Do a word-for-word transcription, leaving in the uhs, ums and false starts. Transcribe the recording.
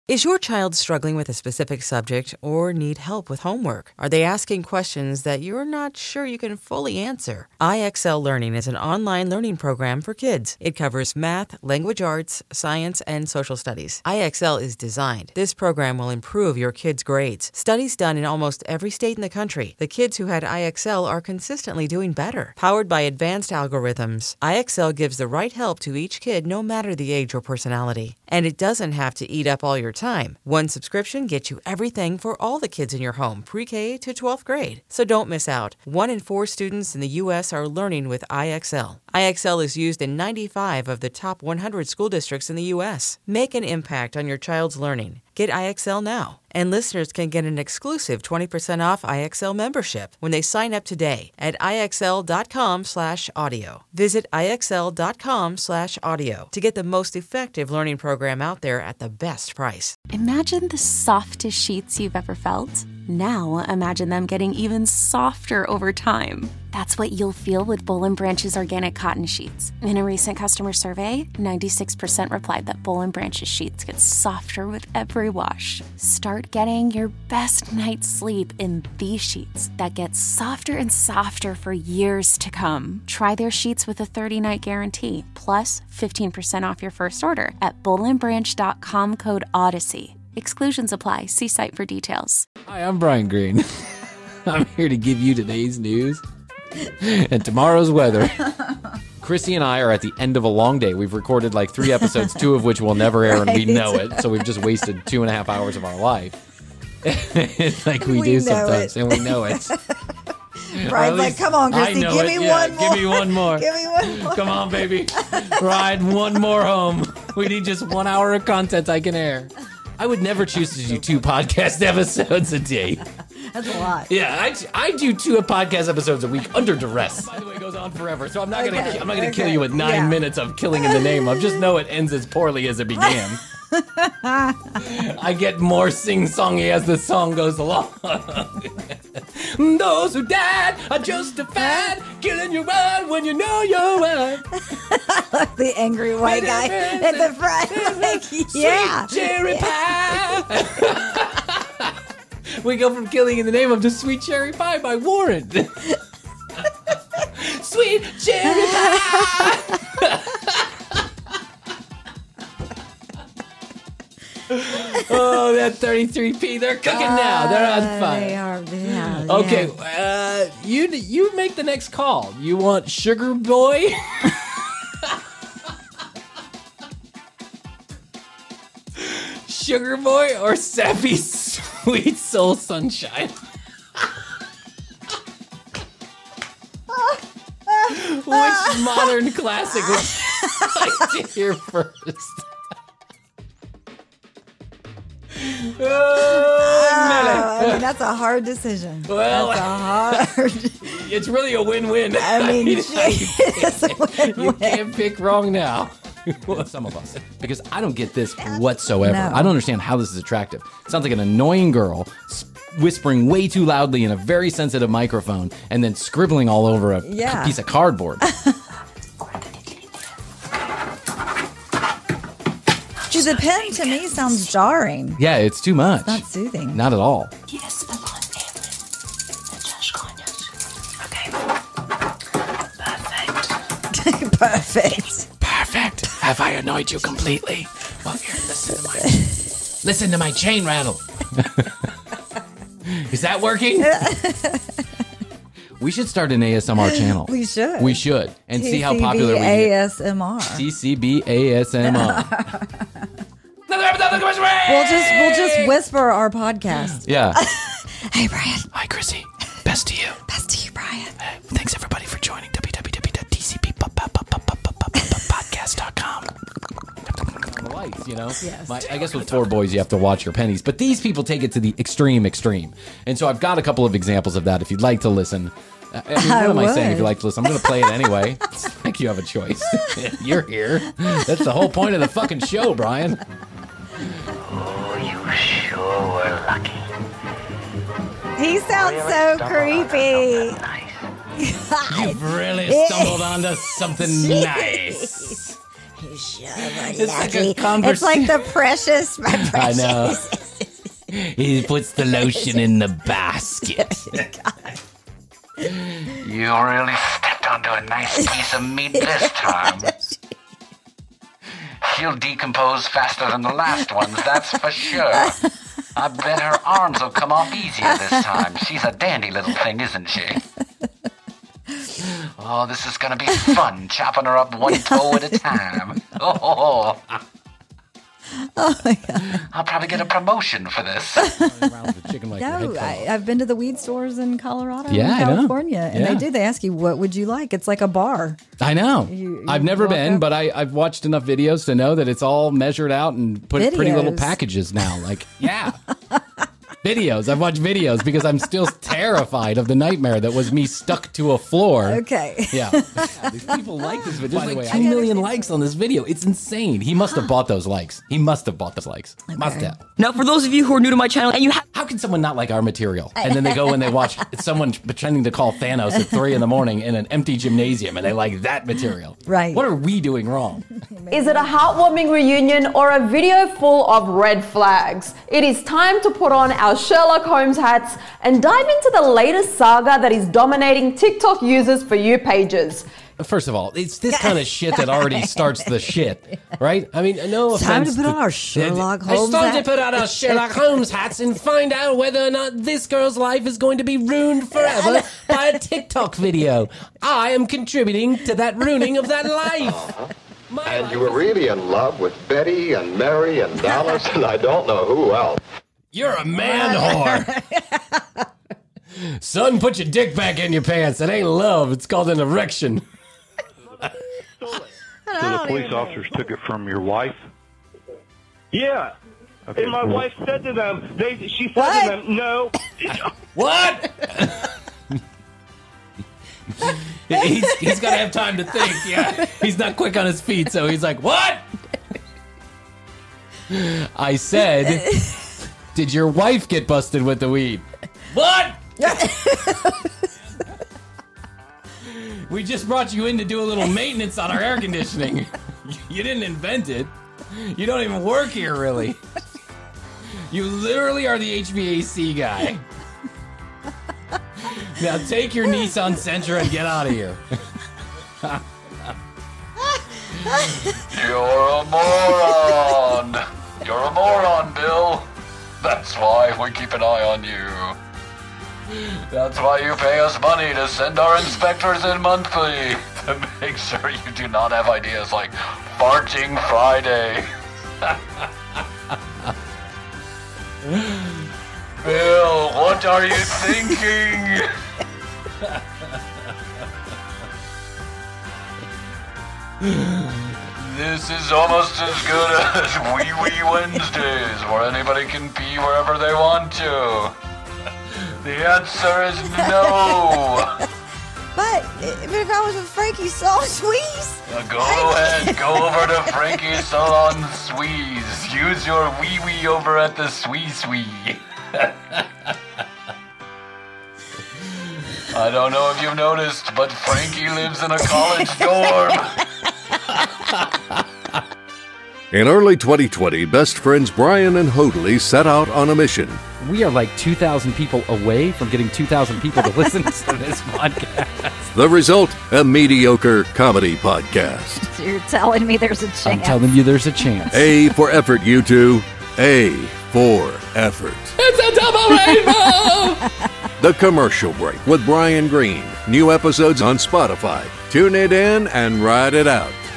Is your child struggling with a specific subject or need help with homework? Are they asking questions that you're not sure you can fully answer? I X L Learning is an online learning program for kids. It covers math, language arts, science, and social studies. I X L is designed. This program will improve your kids' grades. Studies done in almost every state in the country. The kids who had I X L are consistently doing better. Powered by advanced algorithms, I X L gives the right help to each kid no matter the age or personality. And it doesn't have to eat up all your time. One subscription gets you everything for all the kids in your home, pre-K to twelfth grade. So don't miss out. One in four students in the U S are learning with I X L. I X L is used in ninety-five of the top one hundred school districts in the U S. Make an impact on your child's learning. Get I X L now. And listeners can get an exclusive twenty percent off I X L membership when they sign up today at IXL.com slash audio. Visit IXL.com slash audio to get the most effective learning program out there at the best price. Imagine the softest sheets you've ever felt. Now imagine them getting even softer over time. That's what you'll feel with Boll and Branch's organic cotton sheets. In a recent customer survey, ninety-six percent replied that Boll and Branch's sheets get softer with every wash. Start getting your best night's sleep in these sheets that get softer and softer for years to come. Try their sheets with a thirty-night guarantee, plus fifteen percent off your first order at boll and branch dot com code Odyssey. Exclusions apply. See site for details. Hi, I'm Brian Green. I'm here to give you today's news and tomorrow's weather. Chrissy and I are at the end of a long day. We've recorded like three episodes, two of which will never air, right. And we know it. So we've just wasted two and a half hours of our life. like we, we do sometimes, it. And we know it. Brian's like, come on, Chrissy, give me yeah, one more. Give me one more. Give me one more. Come on, baby. Ride one more home. We need just one hour of content I can air. I would never choose to do two podcast episodes a day. That's a lot. Yeah, I, I do two podcast episodes a week under duress. By the way, it goes on forever, so I'm not okay. gonna I'm not gonna okay. kill you with nine yeah. minutes of killing in the name of. Just know it ends as poorly as it began. I get more sing-songy as the song goes along. Those who died are justified, killing you right when you know you're right. I love the angry white guy at the front. Like, yeah. Sweet cherry pie. We go from Killing in the Name of to Sweet Cherry Pie by Warren. Sweet cherry pie. Oh, that thirty-three P, they're cooking uh, now. They're on fire. They are, yeah. Okay, uh, you you make the next call. You want Sugar Boy? Sugar Boy or Sappy Sweet Soul Sunshine? Which modern classic would you like to hear first? Oh, I mean, that's a hard decision. Well, that's a hard. It's really a win-win. I mean, it's a win-win. You can't pick wrong now. Some of us, because I don't get this whatsoever. No. I don't understand how this is attractive. It sounds like an annoying girl whispering way too loudly in a very sensitive microphone and then scribbling all over a yeah. piece of cardboard. Gee, the pen to me sounds jarring. Yeah, it's too much. It's not soothing. Not at all. Yes, okay. Perfect. Perfect. Perfect. Have I annoyed you completely? Well, here, listen to my listen to my chain rattle. Is that working? We should start an A S M R channel. We should. We should. And T C B see how popular we get. A S M R. T C B A S M R. Another episode of the Commercial Break! We'll just, we'll just whisper our podcast. Yeah. Hey, Brian. Hi, Chrissy. Best to you. Best to you, Brian. Uh, thanks, everybody, for joining w w w dot t c b podcast dot com. The lights, you know? Yes. My, I guess with four boys, you have to watch your pennies. But these people take it to the extreme, extreme. And so I've got a couple of examples of that if you'd like to listen. I mean, what I am would. I saying if you like to listen? I'm going to play it anyway. It's like you have a choice. You're here. That's the whole point of the fucking show, Brian. Oh, you sure were lucky. He sounds so creepy. You've really stumbled onto something nice. He sure It's, like lucky. a convers- It's like the precious, my I precious. know. He puts the lotion in the basket. You really stepped onto a nice piece of meat this time. She'll decompose faster than the last ones, that's for sure. I bet her arms will come off easier this time. She's a dandy little thing, isn't she? Oh, this is gonna be fun, chopping her up one toe at a time. Oh, Oh my God. I'll probably get a promotion for this. No, I, I've been to the weed stores in Colorado Yeah, I and know. California, and Yeah. they do. They ask you, what would you like? It's like a bar. I know. You- you I've never walk been, up- but I, I've watched enough videos to know that it's all measured out and put in pretty little Videos. packages now. Like, yeah. Videos. I've watched videos because I'm still terrified of the nightmare that was me stuck to a floor. Okay. Yeah. Yeah, these people like this video. There's like two million likes on this video. It's insane. He must have bought those likes. He must have bought those likes. Must Okay. have. Now, for those of you who are new to my channel and you have How can someone not like our material? And then they go and they watch someone pretending to call Thanos at three in the morning in an empty gymnasium and they like that material. Right. What are we doing wrong? Is it a heartwarming reunion or a video full of red flags? It is time to put on our Sherlock Holmes hats and dive into the latest saga that is dominating TikTok users for you pages. First of all, it's this kind of shit that already starts the shit, right? I mean, no It's time offense. to put on our Sherlock Holmes It's time hat. to put on our Sherlock Holmes hats and find out whether or not this girl's life is going to be ruined forever by a TikTok video. I am contributing to that ruining of that life. My And life you were is- really in love with Betty and Mary and Dallas and I don't know who else. You're a man whore. Son, put your dick back in your pants. It ain't love. It's called an erection. So the police officers took it from your wife? Yeah. Okay. And my wife said to them, they, she said What? to them, no. What? he's he's got to have time to think. Yeah, he's not quick on his feet, so he's like, "What?" I said, "Did your wife get busted with the weed?" What? We just brought you in to do a little maintenance on our air conditioning. You didn't invent it. You don't even work here, really. You literally are the H V A C guy. Now take your Nissan Sentra and get out of here. You're a moron. You're a moron, Bill. That's why we keep an eye on you. That's why you pay us money to send our inspectors in monthly to make sure you do not have ideas like Farting Friday. Bill, what are you thinking? This is almost as good as Wee Wee Wednesdays, where anybody can pee wherever they want to. The answer is no. But if I was with Frankie Saw Squeeze, Now go ahead, go over to Frankie's Salon Squeeze. Use your wee wee over at the Swee Swee. I don't know if you've noticed, but Frankie lives in a college dorm. In early twenty twenty, best friends Brian and Hoadley set out on a mission. We are like two thousand people away from getting two thousand people to listen to this podcast. The result, a mediocre comedy podcast. you're telling me there's a chance. I'm telling you, there's a chance. A for effort, you two. A for effort. It's a double rainbow! The Commercial Break with Brian Green. New episodes on Spotify. Tune it in and ride it out.